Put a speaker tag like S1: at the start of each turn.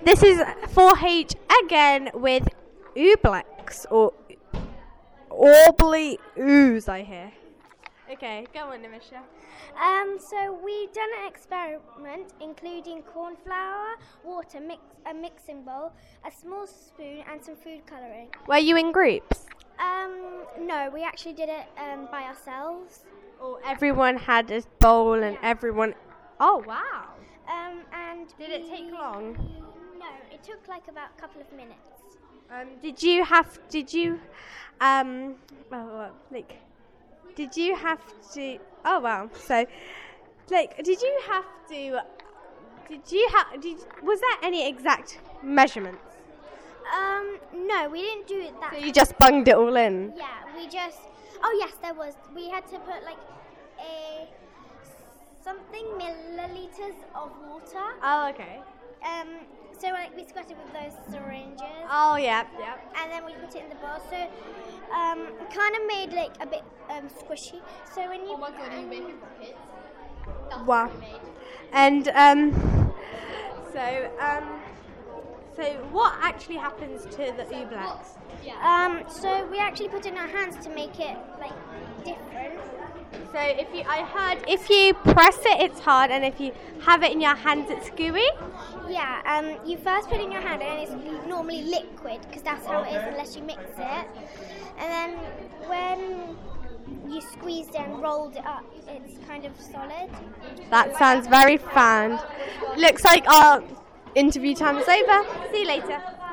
S1: This is 4H again with Ooblex or Orbly Ooze, I hear. Okay, go on, Nimisha.
S2: So we've done an experiment including corn flour, water, a mixing bowl, a small spoon and some food colouring.
S1: Were you in groups?
S2: No, we actually did it by ourselves.
S1: Or everyone had a bowl and everyone... Oh, wow.
S2: And
S1: Did it take long?
S2: No, it took like about a couple of minutes.
S1: Did you have to... Oh, wow. So, was there any exact measurements?
S2: No, we didn't do it that.
S1: So you just bunged it all in?
S2: Yeah, we just... Oh, yes, there was. We had to put like something milliliters of water.
S1: Oh, okay.
S2: So like we squirted with those syringes.
S1: Oh, yeah.
S2: And then we put it in the bowl. So kind of made like a bit squishy. So when you...
S3: Oh my god, you made me rockets. That's
S1: Wow.
S3: what we made.
S1: And so what actually happens to the Ooblex?
S3: Yeah.
S2: So we actually put it in our hands to make it like different.
S1: So if you press it, it's hard, and if you have it in your hands, it's gooey.
S2: Yeah, you first put it in your hand and it's normally liquid because that's how it is unless you mix it. And then when you squeezed it and rolled it up, it's kind of solid.
S1: That sounds very fun. Looks like our interview time is over. See you later.